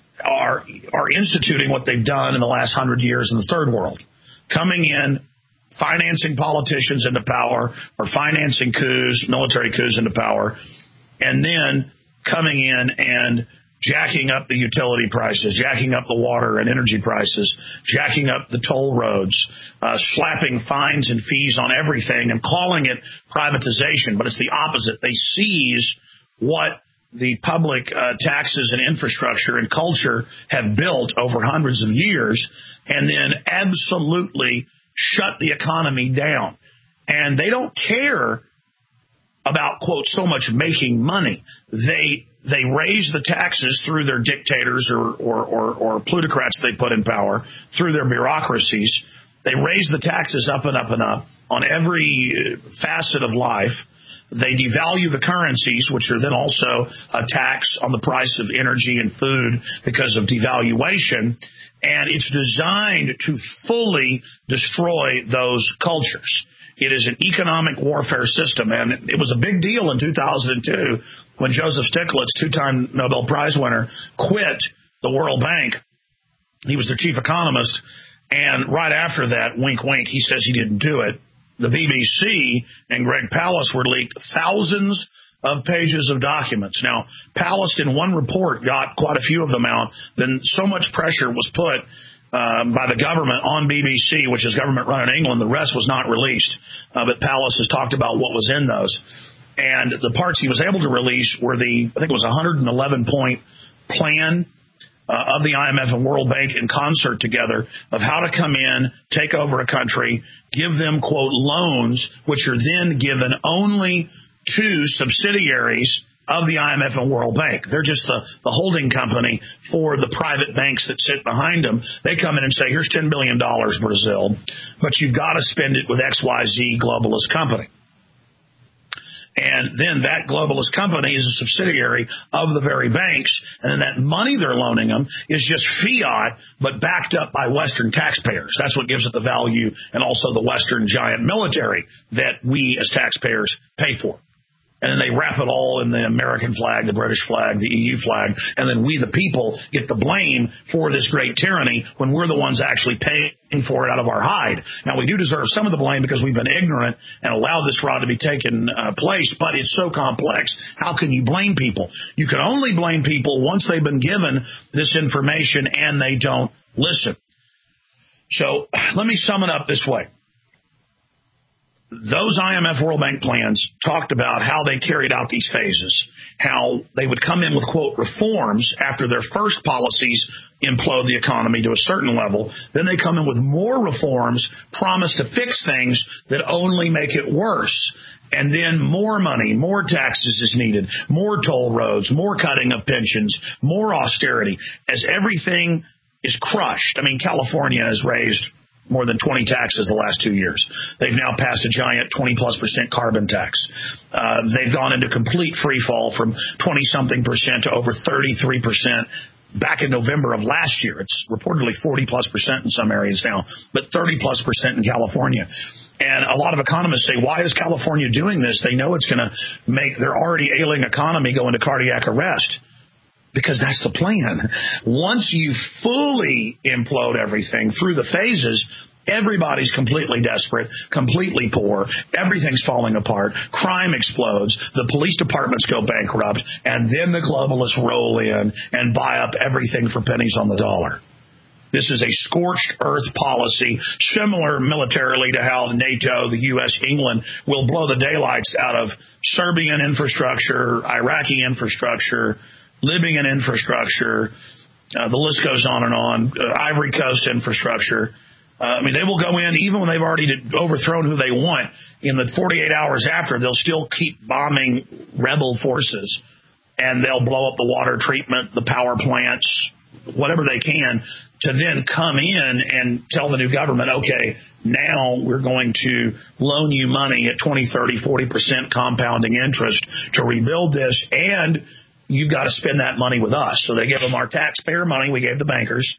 are are instituting what they've done in the last hundred years in the third world, coming in, financing politicians into power or financing coups, military coups into power, and then coming in and jacking up the utility prices, jacking up the water and energy prices, jacking up the toll roads, uh, slapping fines and fees on everything and calling it privatization. But it's the opposite. They seize what the public uh, taxes and infrastructure and culture have built over hundreds of years and then absolutely shut the economy down. And they don't care about, quote, so much making money. They they raise the taxes through their dictators or, or, or, or plutocrats they put in power, through their bureaucracies. They raise the taxes up and up and up on every facet of life. They devalue the currencies, which are then also a tax on the price of energy and food because of devaluation. And it's designed to fully destroy those cultures. It is an economic warfare system, and it was a big deal in two thousand two when Joseph Stiglitz, two-time Nobel Prize winner, quit the World Bank. He was their chief economist, and right after that, wink, wink, he says he didn't do it. The B B C and Greg Palast were leaked thousands of pages of documents. Now, Palast in one report got quite a few of them out. Then so much pressure was put uh, by the government on B B C, which is government run in England. The rest was not released. Uh, but Palast has talked about what was in those. And the parts he was able to release were the, I think it was a one hundred eleven point plan Uh, of the I M F and World Bank in concert together of how to come in, take over a country, give them, quote, loans, which are then given only to subsidiaries of the I M F and World Bank. They're just the, the holding company for the private banks that sit behind them. They come in and say, here's ten billion dollars, Brazil, but you've got to spend it with X Y Z globalist company. And then that globalist company is a subsidiary of the very banks. And then that money they're loaning them is just fiat, but backed up by Western taxpayers. That's what gives it the value and also the Western giant military that we as taxpayers pay for. And then they wrap it all in the American flag, the British flag, the E U flag, and then we, the people, get the blame for this great tyranny when we're the ones actually paying for it out of our hide. Now, we do deserve some of the blame because we've been ignorant and allowed this fraud to be taken uh, place, but it's so complex. How can you blame people? You can only blame people once they've been given this information and they don't listen. So let me sum it up this way. Those I M F World Bank plans talked about how they carried out these phases, how they would come in with, quote, reforms after their first policies implode the economy to a certain level. Then they come in with more reforms, promise to fix things that only make it worse. And then more money, more taxes is needed, more toll roads, more cutting of pensions, more austerity as everything is crushed. I mean, California has raised more than twenty taxes the last two years. They've now passed a giant twenty plus percent carbon tax. Uh, they've gone into complete free fall from twenty something percent to over thirty-three percent back in November of last year. It's reportedly forty plus percent in some areas now, but thirty plus percent in California. And a lot of economists say, why is California doing this? They know it's going to make their already ailing economy go into cardiac arrest. Because that's the plan. Once you fully implode everything through the phases, everybody's completely desperate, completely poor. Everything's falling apart. Crime explodes. The police departments go bankrupt. And then the globalists roll in and buy up everything for pennies on the dollar. This is a scorched earth policy, similar militarily to how NATO, the U S, England will blow the daylights out of Serbian infrastructure, Iraqi infrastructure, Libyan infrastructure, uh, the list goes on and on, uh, Ivory Coast infrastructure. Uh, I mean, they will go in, even when they've already overthrown who they want, in the forty-eight hours after, they'll still keep bombing rebel forces, and they'll blow up the water treatment, the power plants, whatever they can, to then come in and tell the new government, okay, now we're going to loan you money at twenty, thirty, forty percent compounding interest to rebuild this, and you've got to spend that money with us. So they give them our taxpayer money we gave the bankers.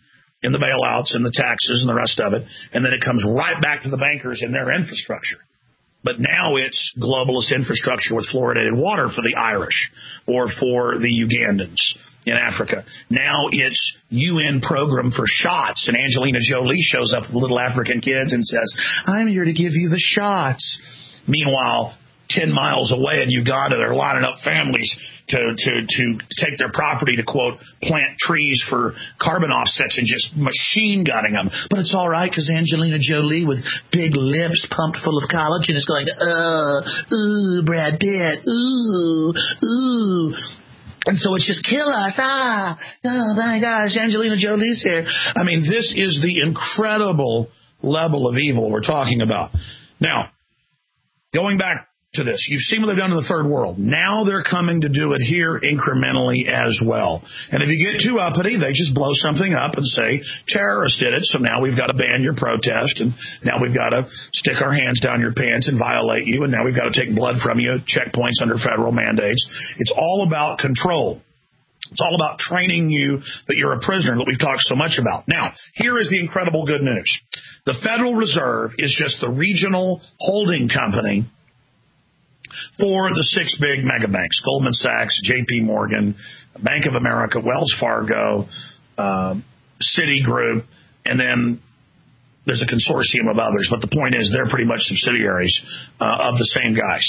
in the bailouts and the taxes and the rest of it, and then it comes right back to the bankers and their infrastructure. But now it's globalist infrastructure with fluoridated water for the Irish or for the Ugandans in Africa. Now it's U N program for shots, and Angelina Jolie shows up with little African kids and says, I'm here to give you the shots. Meanwhile, ten miles away in Uganda, they're lining up families to, to, to take their property to, quote, plant trees for carbon offsets and just machine gunning them. But it's all right because Angelina Jolie with big lips pumped full of collagen is going, oh, ooh, Brad Pitt, ooh, ooh. And so it's just kill us. Ah, oh my gosh, Angelina Jolie's here. I mean, this is the incredible level of evil we're talking about. Now, going back to this, you've seen what they've done in the third world. Now they're coming to do it here incrementally as well. And if you get too uppity, they just blow something up and say, terrorists did it, so now we've got to ban your protest, and now we've got to stick our hands down your pants and violate you, and now we've got to take blood from you, checkpoints under federal mandates. It's all about control. It's all about training you that you're a prisoner that we've talked so much about. Now, here is the incredible good news. The Federal Reserve is just the regional holding company for the six big mega banks: Goldman Sachs, J P Morgan, Bank of America, Wells Fargo, uh, Citigroup, and then there's a consortium of others. But the point is they're pretty much subsidiaries uh, of the same guys.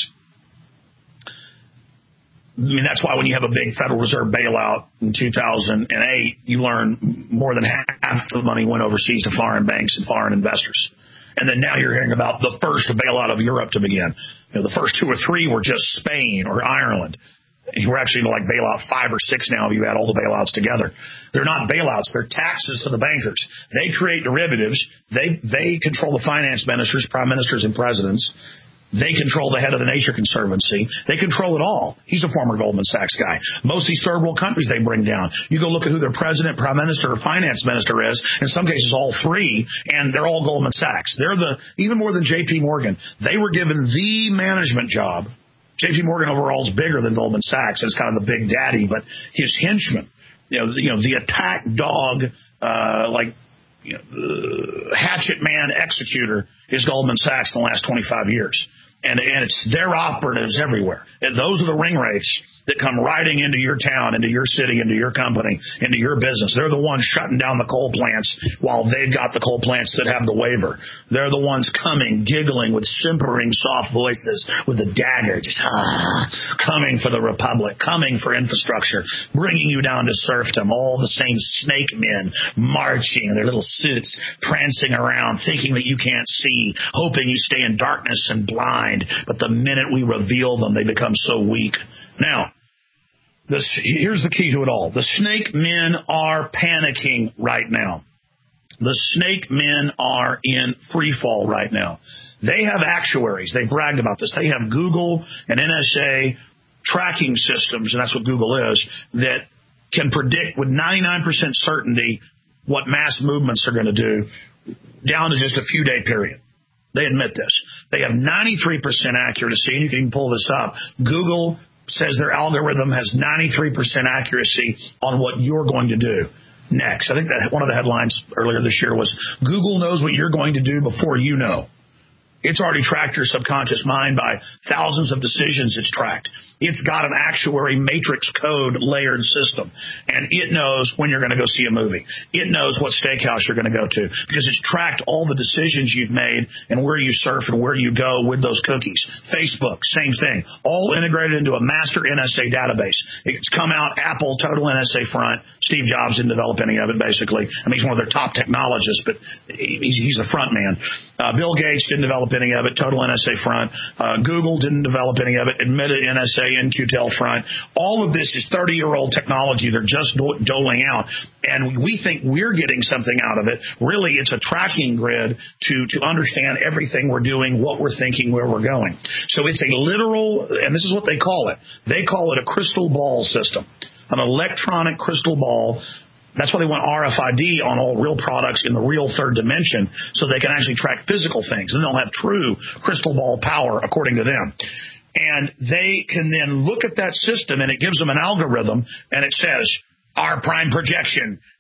I mean, that's why when you have a big Federal Reserve bailout in two thousand eight, you learn more than half the money went overseas to foreign banks and foreign investors. And then now you're hearing about the first bailout of Europe to begin. You know, the first two or three were just Spain or Ireland. We're actually going to like bailout five or six now if you add all the bailouts together. They're not bailouts. They're taxes to the bankers. They create derivatives. They they control the finance ministers, prime ministers, and presidents. They control the head of the Nature Conservancy. They control it all. He's a former Goldman Sachs guy. Most of these third world countries they bring down. You go look at who their president, prime minister, or finance minister is. In some cases, all three, and they're all Goldman Sachs. They're the even more than J P Morgan. They were given the management job. J P Morgan overall is bigger than Goldman Sachs. It's kind of the big daddy, but his henchman, you know, you know, the attack dog, uh, like. You know, uh, hatchet man executor is Goldman Sachs in the last twenty-five years. And, and it's their operatives everywhere. And those are the ring wraiths that come riding into your town, into your city, into your company, into your business. They're the ones shutting down the coal plants while they've got the coal plants that have the waiver. They're the ones coming, giggling with simpering soft voices with a dagger, just ah, coming for the republic, coming for infrastructure, bringing you down to serfdom. All the same snake men marching in their little suits, prancing around, thinking that you can't see, hoping you stay in darkness and blind. But the minute we reveal them, they become so weak. Now, this, here's the key to it all. The snake men are panicking right now. The snake men are in free fall right now. They have actuaries. They bragged about this. They have Google and N S A tracking systems, and that's what Google is, that can predict with ninety-nine percent certainty what mass movements are going to do down to just a few day period. They admit this. They have ninety-three percent accuracy, and you can even pull this up. Google says their algorithm has ninety-three percent accuracy on what you're going to do next. I think that one of the headlines earlier this year was, Google knows what you're going to do before you know. It's already tracked your subconscious mind by thousands of decisions it's tracked. It's got an actuary matrix code layered system, and it knows when you're going to go see a movie. It knows what steakhouse you're going to go to because it's tracked all the decisions you've made and where you surf and where you go with those cookies. Facebook, same thing, all integrated into a master N S A database. It's come out, Apple, total N S A front. Steve Jobs didn't develop any of it, basically. I mean, he's one of their top technologists, but he's, he's a front man. Uh, Bill Gates didn't develop any of it, total N S A front. Uh, Google didn't develop any of it, admitted N S A, N Q T E L front. All of this is thirty-year-old technology. They're just do- doling out, and we think we're getting something out of it. Really, it's a tracking grid to, to understand everything we're doing, what we're thinking, where we're going. So it's a literal, and this is what they call it. They call it a crystal ball system, an electronic crystal ball. That's why they want R F I D on all real products in the real third dimension, so they can actually track physical things. And they'll have true crystal ball power, according to them. And they can then look at that system, and it gives them an algorithm, and it says, our prime projection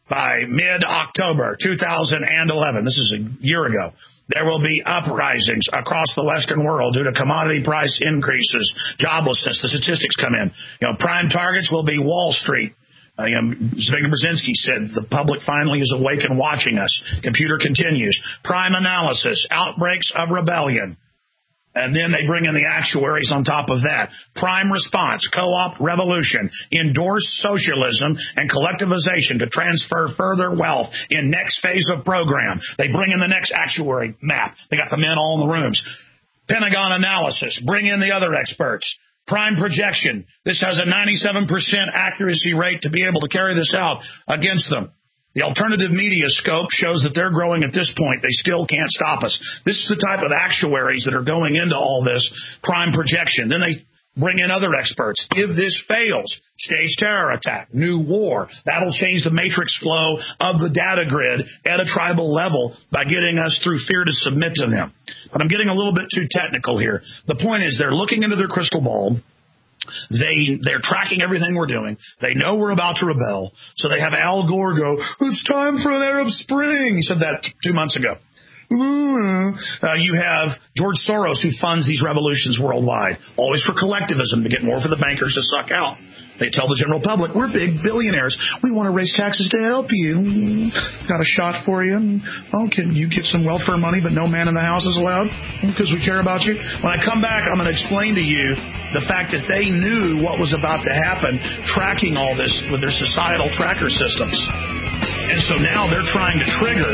by mid-October two thousand eleven, this is a year ago, there will be uprisings across the Western world due to commodity price increases, joblessness. The statistics come in. You know, prime targets will be Wall Street. Uh, you know, Zbigniew Brzezinski said the public finally is awake and watching us. Computer continues. Prime analysis, outbreaks of rebellion. And then they bring in the actuaries on top of that. Prime response, co-op revolution, endorse socialism and collectivization to transfer further wealth in next phase of program. They bring in the next actuary map. They got the men all in the rooms. Pentagon analysis, bring in the other experts. Prime projection, this has a ninety-seven percent accuracy rate to be able to carry this out against them. The alternative media scope shows that they're growing at this point. They still can't stop us. This is the type of actuaries that are going into all this prime projection. Then they bring in other experts. If this fails, stage terror attack, new war. That'll change the matrix flow of the data grid at a tribal level by getting us through fear to submit to them. But I'm getting a little bit too technical here. The point is they're looking into their crystal ball. They, they're tracking everything we're doing. They know we're about to rebel. So they have Al Gore go, it's time for an Arab Spring. He said that two months ago. Uh, you have George Soros, who funds these revolutions worldwide, always for collectivism, to get more for the bankers to suck out. They tell the general public, we're big billionaires. We want to raise taxes to help you. Got a shot for you. Oh, can you get some welfare money, but no man in the house is allowed because we care about you? When I come back, I'm going to explain to you the fact that they knew what was about to happen, tracking all this with their societal tracker systems. And so now they're trying to trigger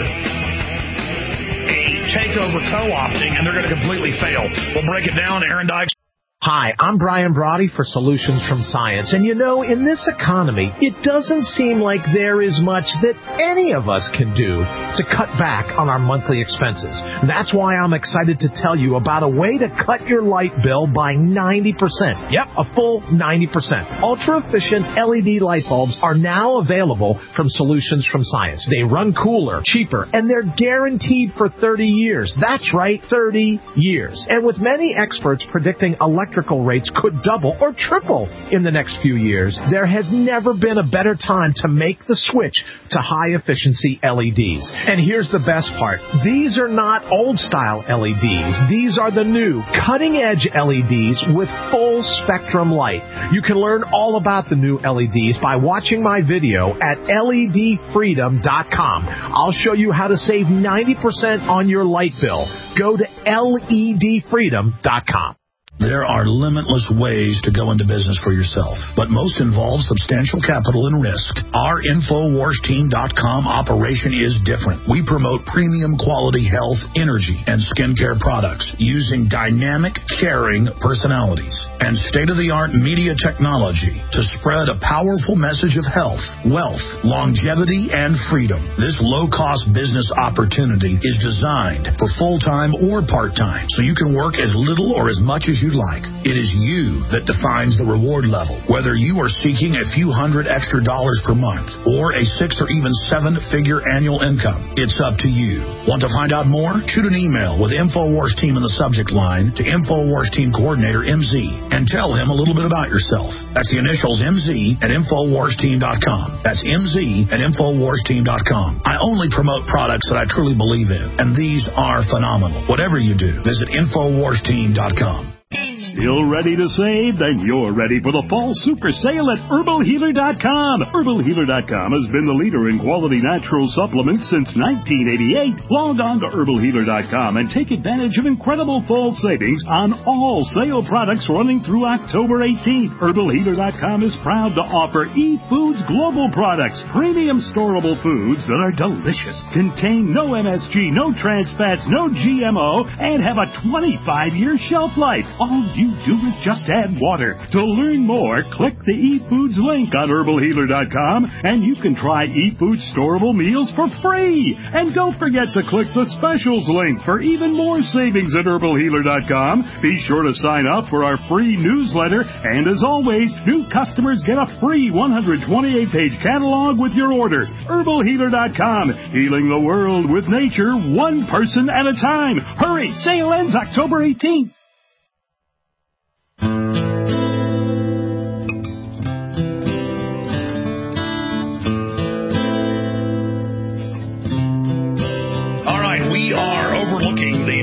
a takeover co-opting, and they're going to completely fail. We'll break it down. Aaron Dykes. Hi, I'm Brian Brody for Solutions from Science. And you know, in this economy, it doesn't seem like there is much that any of us can do to cut back on our monthly expenses. That's why I'm excited to tell you about a way to cut your light bill by ninety percent. Yep, a full ninety percent. Ultra-efficient L E D light bulbs are now available from Solutions from Science. They run cooler, cheaper, and they're guaranteed for thirty years. That's right, thirty years. And with many experts predicting electric Electrical rates could double or triple in the next few years, there has never been a better time to make the switch to high-efficiency L E Ds. And here's the best part. These are not old-style L E Ds. These are the new, cutting-edge L E Ds with full-spectrum light. You can learn all about the new L E Ds by watching my video at L E D freedom dot com. I'll show you how to save ninety percent on your light bill. Go to L E D freedom dot com. There are limitless ways to go into business for yourself, but most involve substantial capital and risk. Our Infowars Team dot com operation is different. We promote premium quality health, energy, and skincare products using dynamic, caring personalities and state-of-the-art media technology to spread a powerful message of health, wealth, longevity, and freedom. This low-cost business opportunity is designed for full-time or part-time, so you can work as little or as much as you'd like. It is you that defines the reward level. Whether you are seeking a few hundred extra dollars per month or a six or even seven-figure annual income, it's up to you. Want to find out more? Shoot an email with Infowars Team in the subject line to Infowars Team Coordinator M Z and tell him a little bit about yourself. That's the initials M Z at Infowars Team dot com. That's M Z at Infowars Team dot com. I only promote products that I truly believe in, and these are phenomenal. Whatever you do, visit Infowars Team dot com. Still ready to save? Then you're ready for the fall super sale at Herbal Healer dot com. Herbal Healer dot com has been the leader in quality natural supplements since nineteen eighty-eight. Log on to Herbal Healer dot com and take advantage of incredible fall savings on all sale products running through October eighteenth. Herbal Healer dot com is proud to offer eFoods Global products, premium storable foods that are delicious, contain no M S G, no trans fats, no G M O, and have a twenty-five year shelf life. All you do is just add water. To learn more, click the eFoods link on Herbal Healer dot com, and you can try eFoods storable meals for free. And don't forget to click the specials link for even more savings at Herbal Healer dot com. Be sure to sign up for our free newsletter, and as always, new customers get a free one hundred twenty-eight page catalog with your order. Herbal Healer dot com, healing the world with nature, one person at a time. Hurry, sale ends October eighteenth.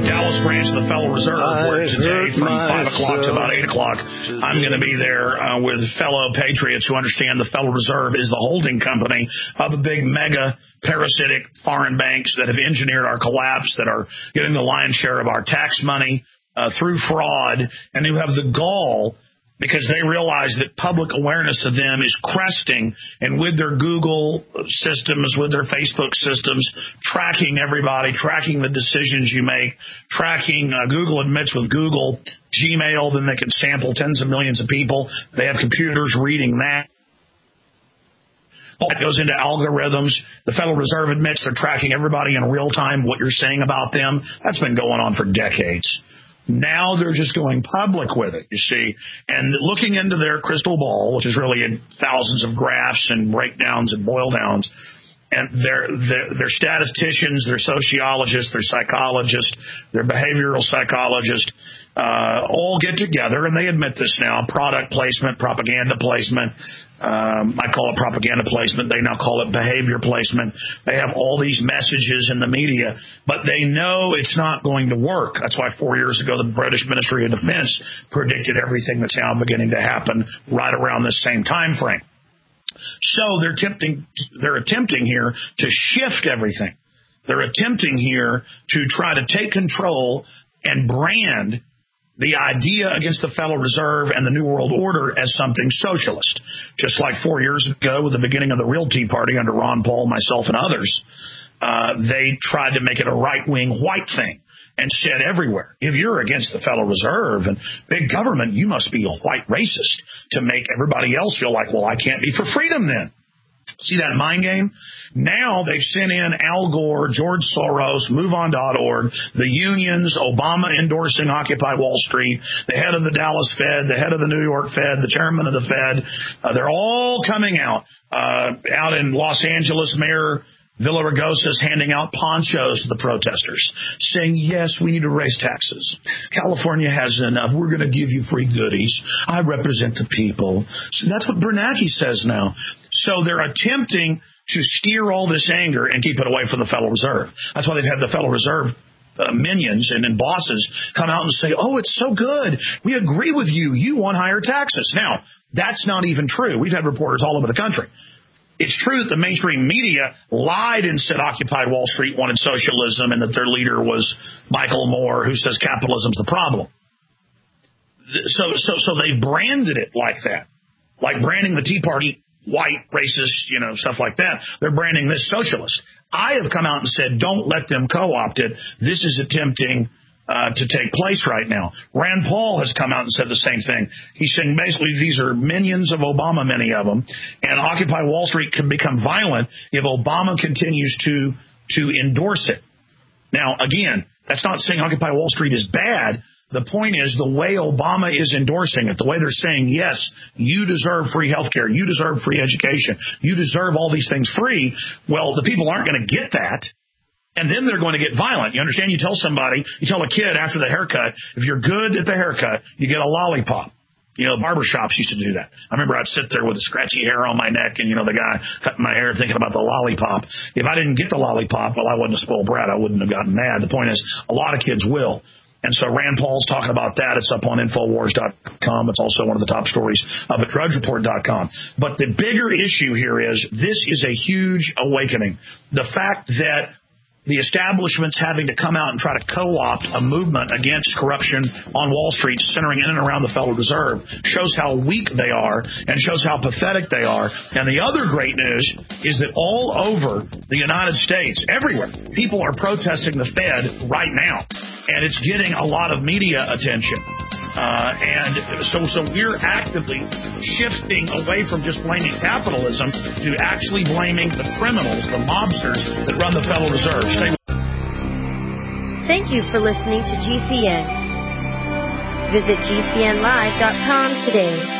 Dallas branch of the Federal Reserve, where today from five o'clock to about eight o'clock, I'm going to be there uh, with fellow patriots who understand the Federal Reserve is the holding company of the big mega parasitic foreign banks that have engineered our collapse, that are getting the lion's share of our tax money uh, through fraud, and who have the gall, because they realize that public awareness of them is cresting, and with their Google systems, with their Facebook systems, tracking everybody, tracking the decisions you make, tracking, uh, Google admits with Google Gmail, then they can sample tens of millions of people. They have computers reading that. All that goes into algorithms. The Federal Reserve admits they're tracking everybody in real time, what you're saying about them. That's been going on for decades. Now they're just going public with it, you see, and looking into their crystal ball, which is really in thousands of graphs and breakdowns and boil downs, and their, their, their statisticians, their sociologists, their psychologists, their behavioral psychologists, uh, all get together, and they admit this now, product placement, propaganda placement. Um, I call it propaganda placement. They now call it behavior placement. They have all these messages in the media, but they know it's not going to work. That's why four years ago, the British Ministry of Defense predicted everything that's now beginning to happen right around this same time frame. So they're attempting, they're attempting here to shift everything. They're attempting here to try to take control and brand the idea against the Federal Reserve and the New World Order as something socialist. Just like four years ago with the beginning of the real Tea Party under Ron Paul, myself, and others, uh, they tried to make it a right-wing white thing and said everywhere, if you're against the Federal Reserve and big government, you must be a white racist, to make everybody else feel like, well, I can't be for freedom then. See that mind game? Now they've sent in Al Gore, George Soros, move on dot org, the unions, Obama endorsing Occupy Wall Street, the head of the Dallas Fed, the head of the New York Fed, the chairman of the Fed. Uh, they're all coming out. Uh, out in Los Angeles, Mayor Villaraigosa is handing out ponchos to the protesters, saying, yes, we need to raise taxes. California has enough. We're going to give you free goodies. I represent the people. So that's what Bernanke says now. So they're attempting to steer all this anger and keep it away from the Federal Reserve. That's why they've had the Federal Reserve uh, minions and, and bosses come out and say, oh, it's so good. We agree with you. You want higher taxes. Now, that's not even true. We've had reporters all over the country. It's true that the mainstream media lied and said Occupy Wall Street wanted socialism and that their leader was Michael Moore, who says capitalism's the problem. So, so, so they branded it like that, like branding the Tea Party white, racist, you know, stuff like that. They're branding this socialist. I have come out and said, don't let them co-opt it. This is attempting uh, to take place right now. Rand Paul has come out and said the same thing. He's saying basically these are minions of Obama, many of them, and Occupy Wall Street can become violent if Obama continues to to endorse it. Now, again, that's not saying Occupy Wall Street is bad. The point is the way Obama is endorsing it, the way they're saying, yes, you deserve free health care, you deserve free education, you deserve all these things free. Well, the people aren't going to get that, and then they're going to get violent. You understand? You tell somebody, you tell a kid after the haircut, if you're good at the haircut, you get a lollipop. You know, barber shops used to do that. I remember I'd sit there with a scratchy hair on my neck and, you know, the guy cutting my hair thinking about the lollipop. If I didn't get the lollipop, well, I wasn't a spoiled brat. I wouldn't have gotten mad. The point is, a lot of kids will. And so Rand Paul's talking about that. It's up on Infowars dot com. It's also one of the top stories up at Drudge Report dot com. But the bigger issue here is this is a huge awakening. The fact that the establishment's having to come out and try to co-opt a movement against corruption on Wall Street centering in and around the Federal Reserve shows how weak they are and shows how pathetic they are. And the other great news is that all over the United States, everywhere, people are protesting the Fed right now. And it's getting a lot of media attention. Uh, and so, so we're actively shifting away from just blaming capitalism to actually blaming the criminals, the mobsters that run the Federal Reserve. Stay Thank you for listening to G C N. Visit G C N live dot com today.